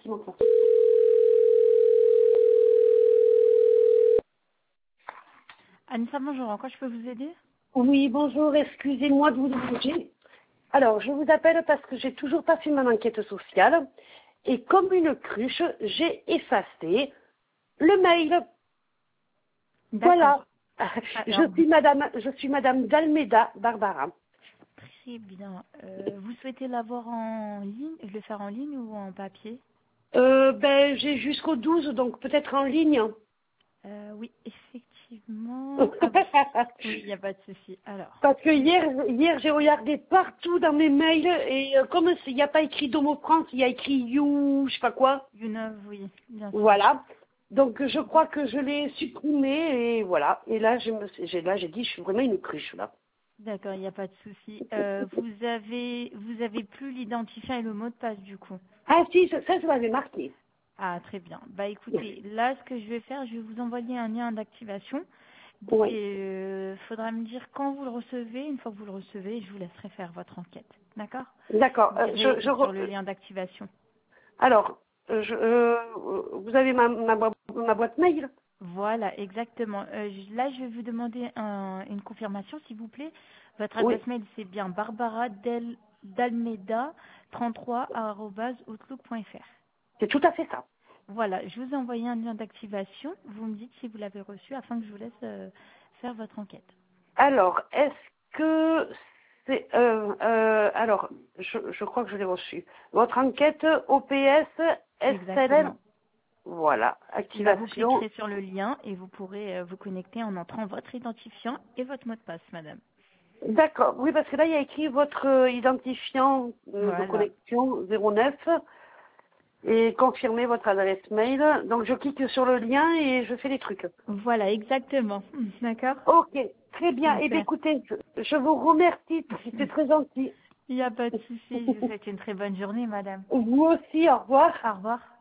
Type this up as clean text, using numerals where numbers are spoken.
merci, mon frère. Anissa, bonjour. En quoi je peux vous aider? Oui, bonjour, excusez-moi de vous déranger. Alors, je vous appelle parce que j'ai toujours pas fait mon enquête sociale. Et comme une cruche, j'ai effacé le mail. D'accord. Voilà. Alors, Je suis madame d'Almeida Barbara. très bien. Vous souhaitez l'avoir en ligne, le faire en ligne ou en papier? Ben, j'ai jusqu'au 12, donc peut-être en ligne. Oui, effectivement. Ah oui, oui, il n'y a pas de souci. Alors, Parce que hier j'ai regardé partout dans mes mails et comme il n'y a pas écrit Domo France, il y a écrit You, je sais pas quoi. Younov, oui, bien sûr. Voilà. Donc je crois que je l'ai supprimé et voilà. Et là j'ai dit je suis vraiment une cruche là. D'accord, il n'y a pas de souci. Vous avez plus l'identifiant et le mot de passe du coup. Ah si, ça je l'avais marqué. Ah, très bien. Bah écoutez, là, ce que je vais faire, je vais vous envoyer un lien d'activation. Oui. Et faudra me dire quand vous le recevez. Une fois que vous le recevez, je vous laisserai faire votre enquête. D'accord? D'accord. Vous irez sur le lien d'activation. Alors, vous avez ma boîte mail? Voilà, exactement. Là, je vais vous demander une confirmation, s'il vous plaît. Votre Oui. adresse mail, c'est bien barbara dalmeda33@outlook.fr. C'est tout à fait ça. Voilà, je vous ai envoyé un lien d'activation. Vous me dites si vous l'avez reçu afin que je vous laisse faire votre enquête. Alors, est-ce que c'est... alors, je crois que je l'ai reçu. Votre enquête OPS SLM. Exactement. Voilà, Là, vous activation. cliquerez sur le lien et vous pourrez vous connecter en entrant votre identifiant et votre mot de passe, madame. D'accord, oui, parce que là, il y a écrit votre identifiant de Voilà. connexion 09 et confirmer votre adresse mail. Donc, je clique sur le lien et je fais les trucs. Voilà, exactement. D'accord? Ok, très bien. Eh bien, Super. écoutez, je vous remercie, c'était très gentil. Il n'y a pas de souci. Je vous souhaite une très bonne journée, madame. Vous aussi, au revoir. Au revoir.